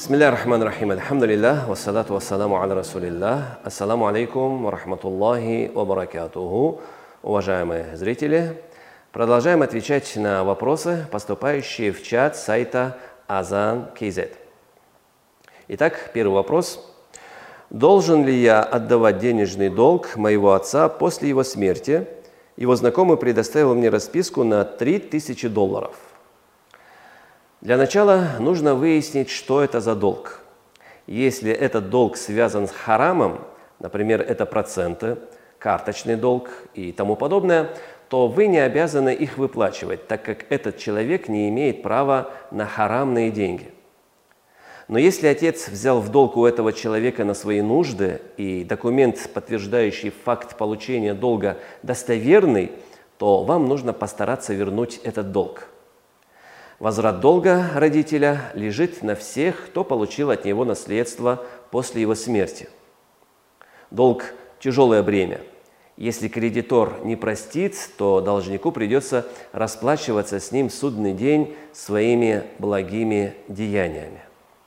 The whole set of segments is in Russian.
Бисмилля ар-Рахман ар-Рахим. Альхамдулиллах, вассалату вассаламу аля расулиллах. Ассаламу алейкум ва рахматуллахи ва баракатуху. Уважаемые зрители, продолжаем отвечать на вопросы, поступающие в чат сайта Azan.kz. Итак, первый вопрос. Должен ли я отдавать денежный долг моего отца после его смерти? Его знакомый предоставил мне расписку на $3000. Для начала нужно выяснить, что это за долг. Если этот долг связан с харамом, например, это проценты, карточный долг и тому подобное, то вы не обязаны их выплачивать, так как этот человек не имеет права на харамные деньги. Но если отец взял в долг у этого человека на свои нужды, и документ, подтверждающий факт получения долга, достоверный, то вам нужно постараться вернуть этот долг. Возврат долга родителя лежит на всех, кто получил от него наследство после его смерти. Долг – тяжелое бремя. Если кредитор не простит, то должнику придется расплачиваться с ним в судный день своими благими деяниями.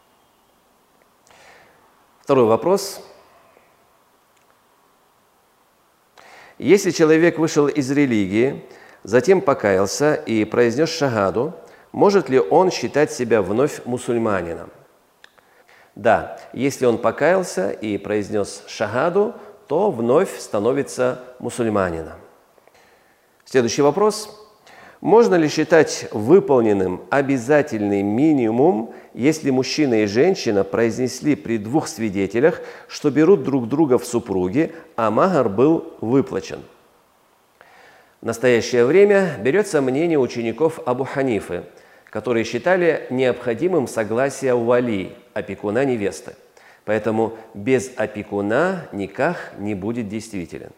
Второй вопрос. Если человек вышел из религии, затем покаялся и произнес шагаду, может ли он считать себя вновь мусульманином? Да, если он покаялся и произнес шагаду, то вновь становится мусульманином. Следующий вопрос. Можно ли считать выполненным обязательный минимум, если мужчина и женщина произнесли при двух свидетелях, что берут друг друга в супруги, а махар был выплачен? В настоящее время берется мнение учеников Абу Ханифы, которые считали необходимым согласие вали, опекуна невесты. Поэтому без опекуна никах не будет действителен.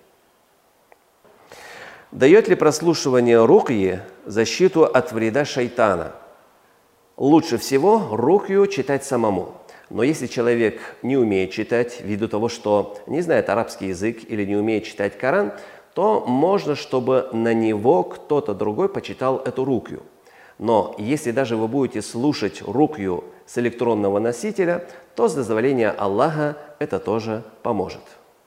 Дает ли прослушивание рукьи защиту от вреда шайтана? Лучше всего рукью читать самому. Но если человек не умеет читать, ввиду того, что не знает арабский язык или не умеет читать Коран, то можно, чтобы на него кто-то другой почитал эту рукью. Но если даже вы будете слушать рукью с электронного носителя, то с дозволения Аллаха это тоже поможет.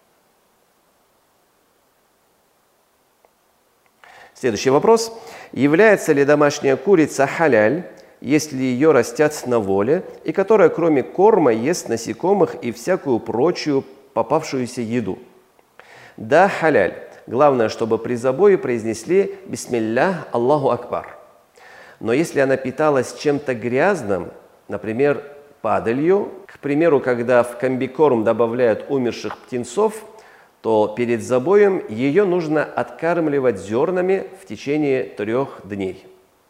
Следующий вопрос. Является ли домашняя курица халяль, если ее растят на воле, и которая кроме корма ест насекомых и всякую прочую попавшуюся еду? Да, халяль. Главное, чтобы при забое произнесли «Бисмиллях, Аллаху Акбар». Но если она питалась чем-то грязным, например, падалью, к примеру, когда в комбикорм добавляют умерших птенцов, то перед забоем ее нужно откармливать зернами в течение 3 дней.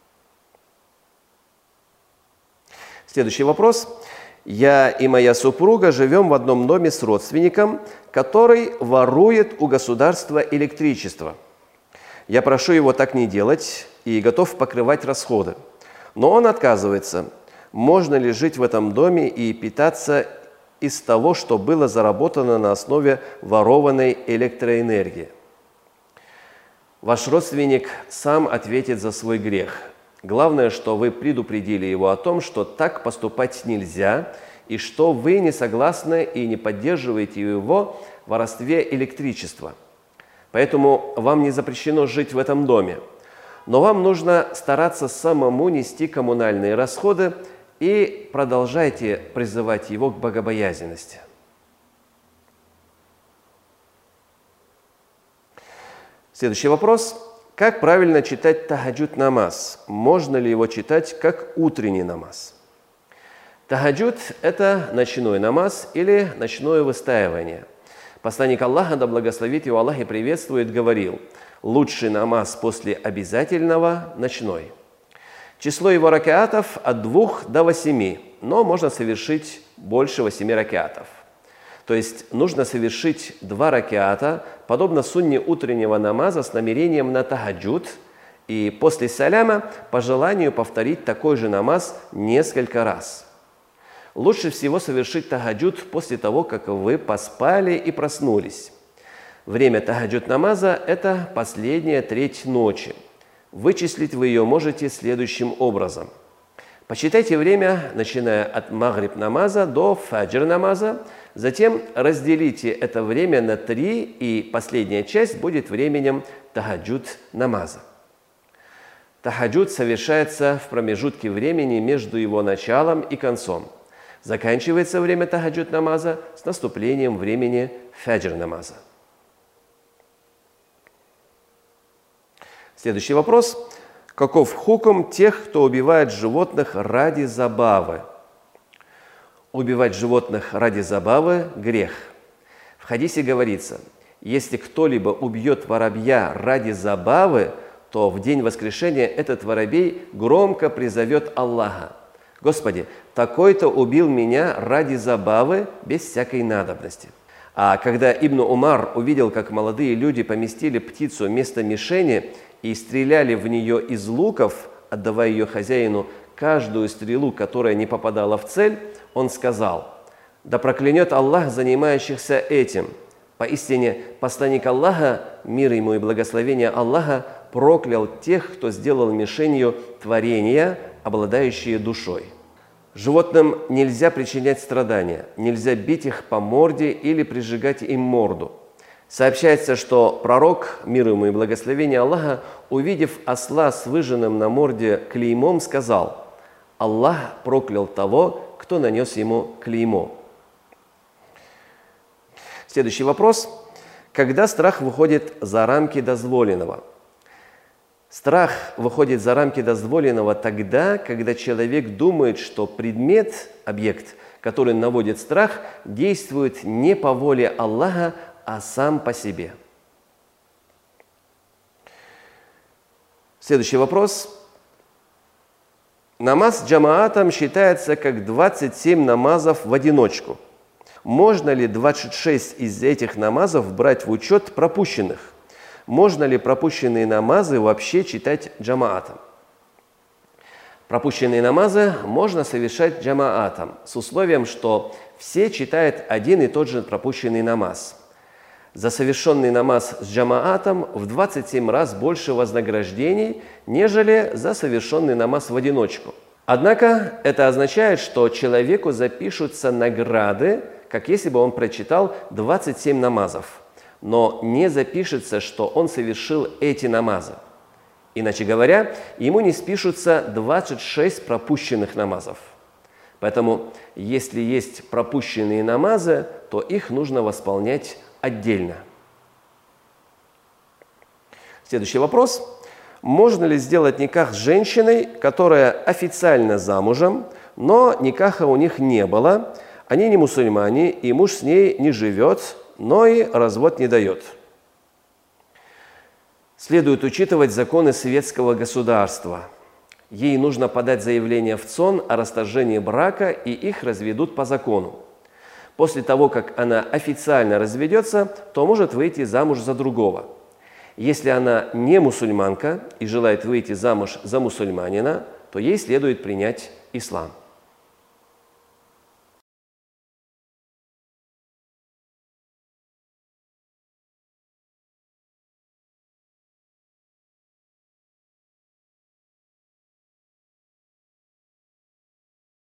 Следующий вопрос. Я и моя супруга живем в одном доме с родственником, который ворует у государства электричество. Я прошу его так не делать и готов покрывать расходы. Но он отказывается. Можно ли жить в этом доме и питаться из того, что было заработано на основе ворованной электроэнергии? Ваш родственник сам ответит за свой грех. Главное, что вы предупредили его о том, что так поступать нельзя, и что вы не согласны и не поддерживаете его в воровстве электричества. Поэтому вам не запрещено жить в этом доме. Но вам нужно стараться самому нести коммунальные расходы и продолжайте призывать его к богобоязненности. Следующий вопрос. Как правильно читать тахаджуд намаз? Можно ли его читать как утренний намаз? Тахаджуд – это ночной намаз или ночное выстаивание. Посланник Аллаха, да благословит его Аллах и приветствует, говорил: лучший намаз после обязательного – ночной. Число его ракаатов от 2 до 8, но можно совершить больше 8 ракаатов. То есть нужно совершить 2 ракаата, подобно сунне утреннего намаза, с намерением на тахаджуд, и после саляма по желанию повторить такой же намаз несколько раз. Лучше всего совершить тахаджуд после того, как вы поспали и проснулись. Время тахаджуд намаза – это последняя треть ночи. Вычислить вы ее можете следующим образом. Посчитайте время, начиная от магриб намаза до фаджр намаза. Затем разделите это время на 3, и последняя часть будет временем тахаджуд намаза. Тахаджуд совершается в промежутке времени между его началом и концом. Заканчивается время тахаджуд намаза с наступлением времени фаджр намаза. Следующий вопрос. Каков хукм тех, кто убивает животных ради забавы? Убивать животных ради забавы – грех. В хадисе говорится, если кто-либо убьет воробья ради забавы, то в день воскрешения этот воробей громко призовет Аллаха: «Господи, такой-то убил меня ради забавы, без всякой надобности». А когда Ибн Умар увидел, как молодые люди поместили птицу вместо мишени и стреляли в нее из луков, отдавая ее хозяину каждую стрелу, которая не попадала в цель, он сказал: «Да проклянет Аллах занимающихся этим! Поистине, посланник Аллаха, мир ему и благословение Аллаха, проклял тех, кто сделал мишенью творения, обладающие душой». Животным нельзя причинять страдания, нельзя бить их по морде или прижигать им морду. Сообщается, что пророк, мир ему и благословение Аллаха, увидев осла с выжженным на морде клеймом, сказал: «Аллах проклял того, кто нанес ему клеймо». Следующий вопрос. Когда страх выходит за рамки дозволенного? Страх выходит за рамки дозволенного тогда, когда человек думает, что предмет, объект, который наводит страх, действует не по воле Аллаха, а сам по себе. Следующий вопрос. Намаз джамаатом считается как 27 намазов в одиночку. Можно ли 26 из этих намазов брать в учет пропущенных? Можно ли пропущенные намазы вообще читать джамаатом? Пропущенные намазы можно совершать джамаатом с условием, что все читают один и тот же пропущенный намаз. За совершенный намаз с джамаатом в 27 раз больше вознаграждений, нежели за совершенный намаз в одиночку. Однако это означает, что человеку запишутся награды, как если бы он прочитал 27 намазов, но не запишется, что он совершил эти намазы. Иначе говоря, ему не спишутся 26 пропущенных намазов. Поэтому, если есть пропущенные намазы, то их нужно восполнять отдельно. Следующий вопрос. Можно ли сделать никах с женщиной, которая официально замужем, но никаха у них не было, они не мусульмане, и муж с ней не живет, но и развод не дает? Следует учитывать законы светского государства. Ей нужно подать заявление в ЦОН о расторжении брака, и их разведут по закону. После того, как она официально разведется, то может выйти замуж за другого. Если она не мусульманка и желает выйти замуж за мусульманина, то ей следует принять ислам.